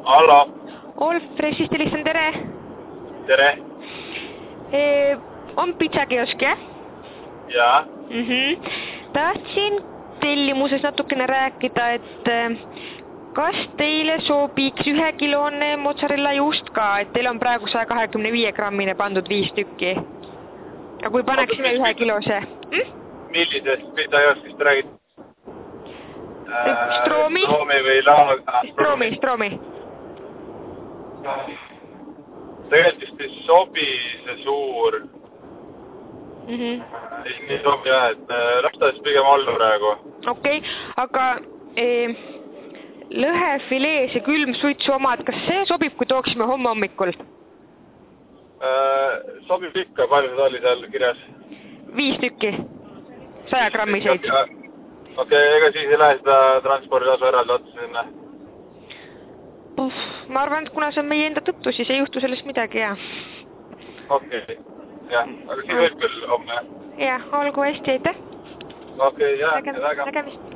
Hallo. Olf Freshist helistan, tere. Tere. On pitsakiosk, jah? Jaa. Tahtsin tellimuses natukene rääkida, et kas teile sobiks 1-kilone mozzarella juust ka, et teil on praegu 125 grammine pandud 5 tükki. Ja kui paneksime 1-kilose? Millisest pitsakioskist räägid? Stroomi? Stroomi või laaga? Stroomi. Tegelikult vist ei sobi see suur. Ei sobi jah, et lähtades pigem alla praegu. Okei, aga lõhefilee, see külm suitsu omad, kas see sobib, kui tooksime homme hommikul? Sobib ikka, palju seda oli seal kirjas? 5 tükki, 100 grammiseid. Okei, ega siis ei lähe seda transporditasu eraldi otsa sinna? Ma arvan, et kuna see on meie enda tõttu, siis ei juhtu sellest midagi, jah. Okei, jah, aga siis võib küll homme. Jah, olgu hästi, aitäh. Okei, jah, nägemist.